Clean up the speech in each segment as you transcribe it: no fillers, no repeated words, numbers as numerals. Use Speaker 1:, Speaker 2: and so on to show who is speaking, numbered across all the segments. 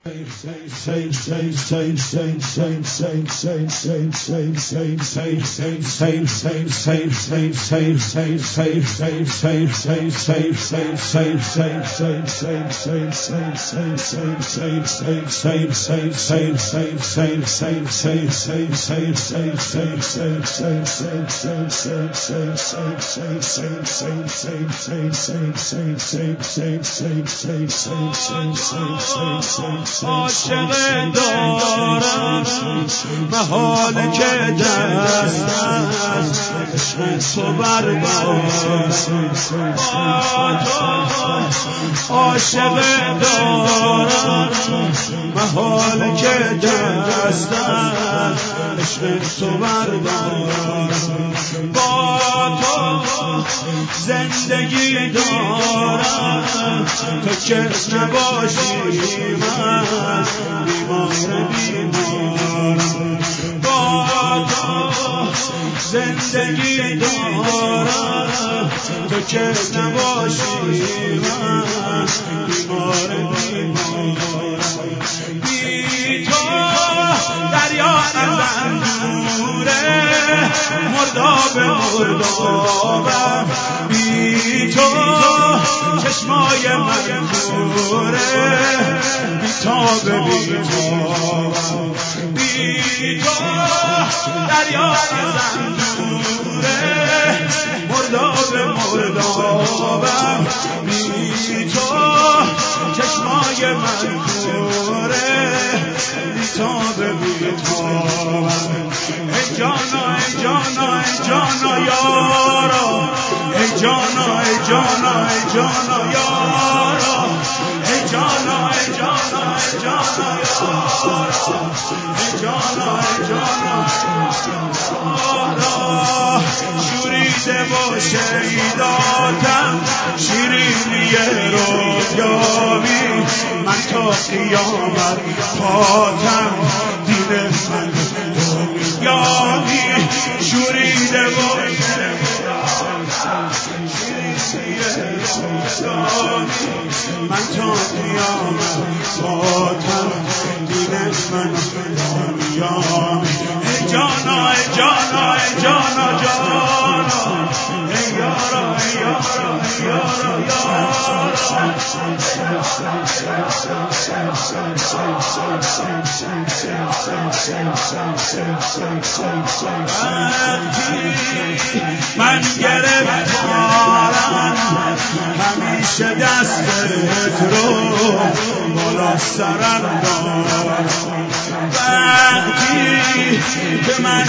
Speaker 1: عاشق دارم محال که دست از عشق تو بردارم عاشق دارم محال که دست از عشق تو بردارم با تو زندگی دارم تو که نباشی من بیمارم با تو زندگی دارم تو که نباشی من بیمارم بی تو دریا ازم دوره مرداب مردابم بی تو چشمای من دوره بیتاب بیتابم بی تو دریا ازم دوره مرداب مردابم بی تو چشمای من دوره بیتاب بیتابم ای جانا ای جانا ای جانا یارا ای جانا ای جانا ای جانا یارا ای جانا ای جانا ای جانا یارا ای جانا ای جانا یارا شوریده و شیداتم شیرینی رویابی من تا قیامت پاتم دین من یادی شوریده و من تا قیامت پاتم دین من یادی ای جانا ای جانا ای جانا جانا ای یارا ای یارا ای یارا من گرفتارم همیشه دستت رو بالا سرم دارم وقتی که من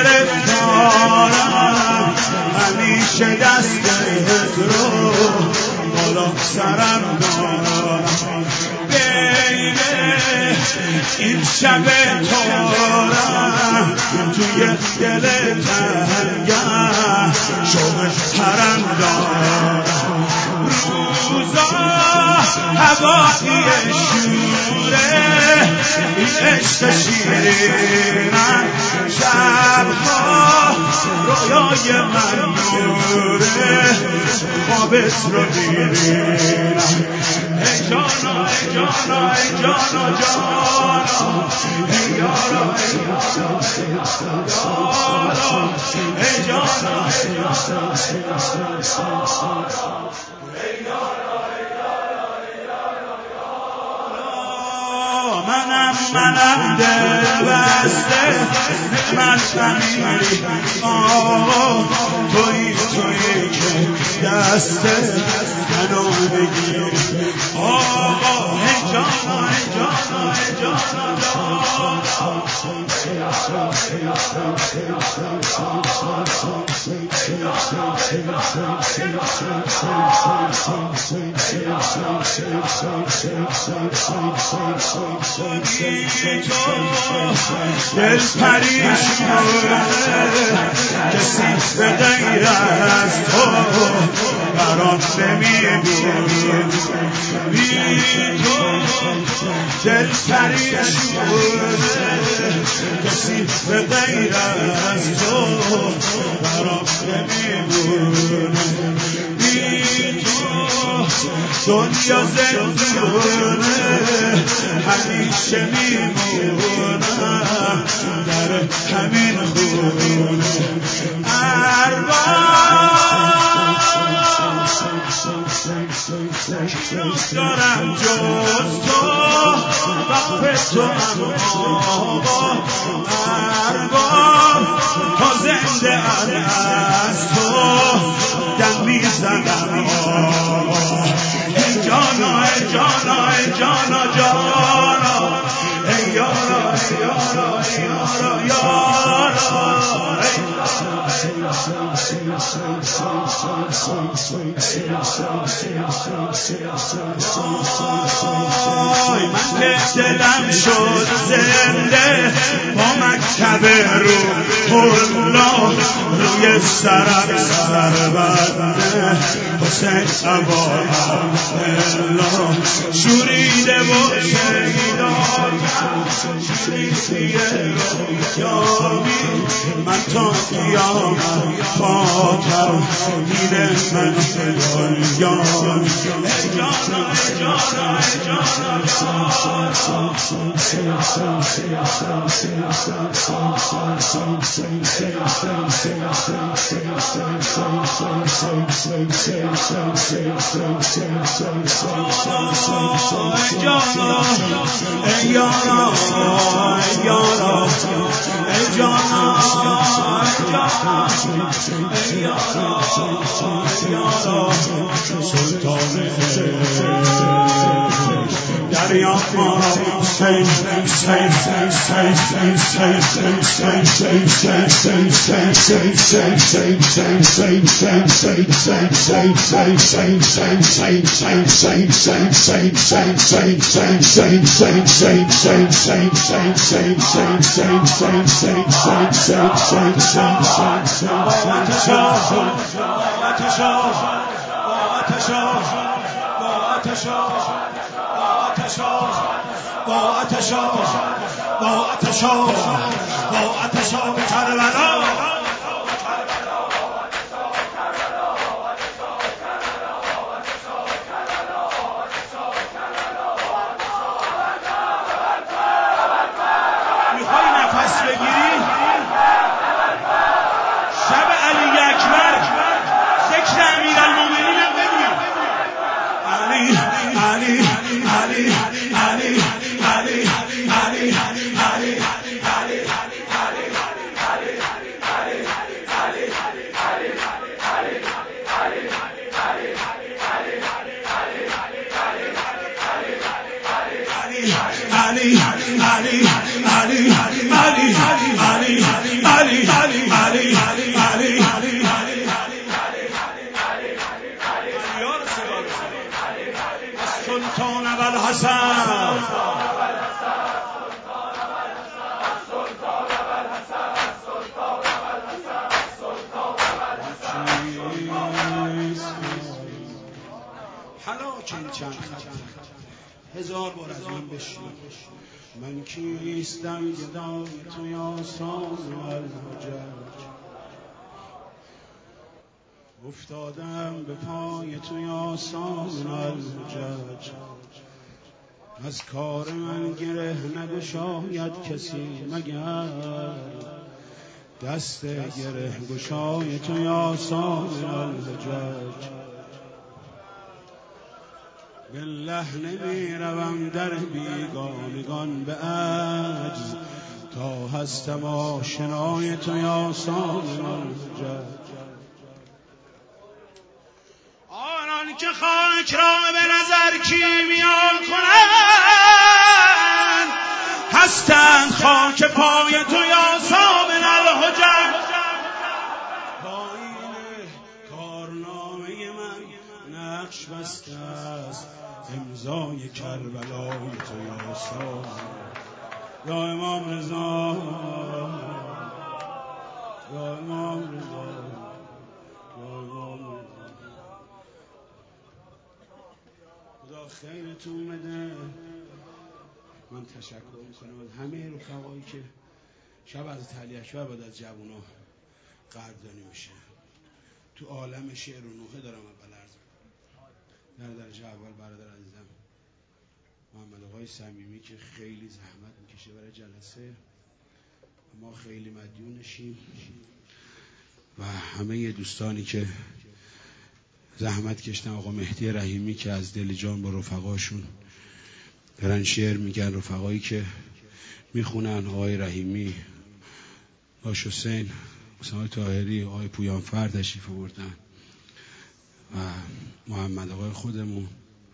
Speaker 1: گرفتارم همیشه دستت رو بالا سرم دارم این شب تارم توی دل تنگم شوق حرم دارم روزا هوایی شوره این عشق شیرینم شبها رویای من نوره خوابت رو میبینم ای جانا ای جانا ای جانا جانا ای یارا ای یارا ای منم دل بسته من فهمیدی تویی که دسته منو بگیری آقا ای جانا ای جانا ای جانا دل پریشونه کسی به غیر از تو برام نمیبینیم بی تو دل پریشونه کسی به غیر از تو برام نمیبینیم بی تو دنیا زندونه همیشه میمونم در همین خونه دوست دارم جز تو وقف تو آقا ارباب تا زنده از تو دم میزنم ای جانا ای جانا ای جانا جانا ای یارا ای یارا ای یارا من که دلم شد زنده با مکتب روح روی سرم سربنده حسین ابا عبدالله شوریده و شیدیه رویامی من تا قیامت خاطر میره من دنیامی ای جانا ای جانا ای دریا ما با اتشا به کربلا میخوای نفس بگیری شب علی اکبر ذکر امیرالمومنین هم بگیر علی علی علی علی علی علی علی سلطان ابوالحسن حلاکن چند خط هزار بار از من بشنو من کیستم گدای تو یا سام الحجج افتادم به پای تو یا سام الحجج از کار من گره نگشاید کسی مگر دست گره گشای تو یا سام الحجج بالله نمی روم در بیگانگان به عجز تا هستم آشنای تو یا سام الحجج آنان که خاک را به نظر کیمیان کنند هستند خاک پای تو یا سام الحجج با این کارنامه من نقش بسته است امضای کربلای تو یا سام یا امام رضا یا امام رضا یا امام رضا خدا خیرتون بده. من تشکر میکنم از همه رفقایی که شب از علی اکبر بعد از جوونا قدردانی میشه تو عالم شعر و نوحه دارم اول عرض در درجه اول برادر عزیزم محمد آقای صمیمی که خیلی زحمت میکشه برای جلسه، ما خیلی مدیونشیم و همه دوستانی که زحمت کشتن، آقا مهدی رحیمی که از دل جان با رفقاشون دارن شعر میگن، رفقایی که میخونن، آقای رحیمی، باش حسین، آقای طاهری، آقای پویانفر تشریف آوردن و محمد آقای خودمون،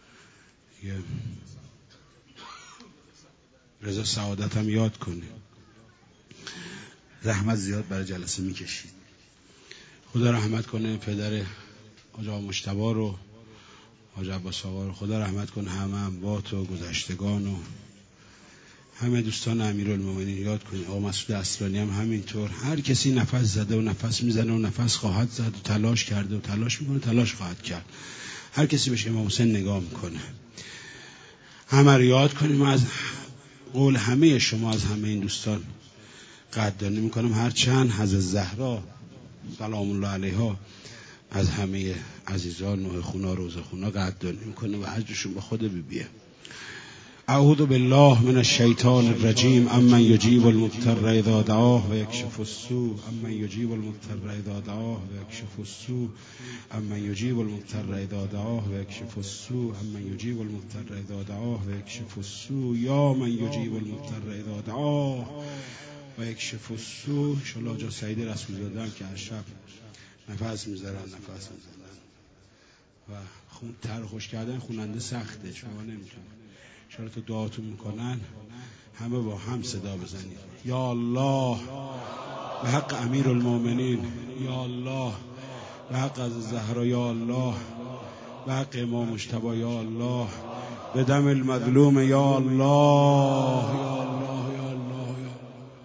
Speaker 1: رضا سعادت هم یاد کنه، زحمت زیاد برای جلسه میکشید. خدا رحمت کنه پدر حاج آقا مجتبی رو، حاج عباس آقا رو، خدا رحمت کنه همه اموات و گذشتگان و همه دوستان امیرالمومنین، یاد کنید آقا مسعود اصلانی هم همینطور. هر کسی نفس زده و نفس میزنه و نفس خواهد زد و تلاش کرده و تلاش میکنه، تلاش خواهد کرد. هر کسی بهش امام حسین نگاه میکنه. همه رو یاد کنیم. از قول همه شما، از همه این دوستان قدردانی میکنم، هر چند حضرت زهرا سلام الله علیها از همه عزیزان نوح خونا روزه خونا قدردانی میکنه و حجشون به خود بیبیه. اعوذ بالله من الشیطان الرجیم. امن یجیب المضطر اذا دعاه و یکشف السوء، امن یجیب المضطر اذا دعاه و یکشف السوء، امن یجیب المضطر اذا دعاه و یکشف السوء، امن یجیب المضطر اذا دعاه و یکشف السوء، یا من یجیب المضطر اذا دعاه و یکشف السوء. ان شاء الله جا سعید رسول زاده که هر شب نفس میذارن و تر خوش کردن خواننده سخته، شما نمیتونید. شما تو دعاتون میکنن همه با هم صدا بزنید. یا الله به حق امیرالمومنین، یا الله به حق از زهرا، یا الله به حق امام مجتبی، یا الله به دم المظلوم، یا الله یا الله یا الله یا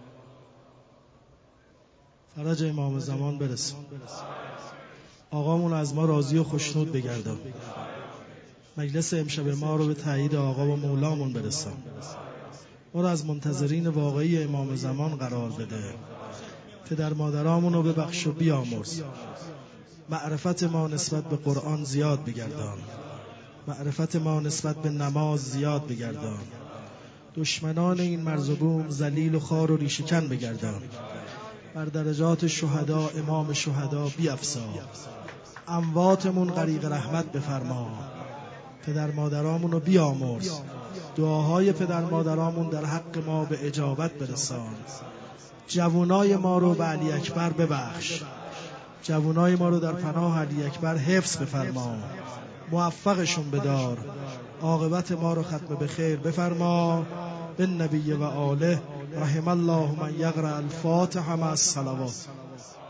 Speaker 2: فرج امام زمان برسون. آقامون از ما راضی و خوشنود بگردان. مجلس امشب ما رو به تایید آقا و مولامون برسان. ما رو از منتظرین واقعی امام زمان قرار بده. پدر مادرامون رو ببخش و بیامرز. معرفت ما نسبت به قرآن زیاد بگردان. معرفت ما نسبت به نماز زیاد بگردان. دشمنان این مرز و بوم ذلیل و خوار و ریشه‌کن بگردان. بر درجات شهدا امام شهدا بیفزا. امواتمون غریق رحمت بفرما. پدر مادرامون رو بیامرز. دعاهای پدر مادرامون در حق ما به اجابت برسان. جوانای ما رو به علی اکبر ببخش. جوانای ما رو در پناه علی اکبر حفظ بفرما. موفقشون بدار. عاقبت ما رو ختم به خیر بفرما. بالنبی و آله. رحم الله من یقرأ الفاتحه مع الصلوات.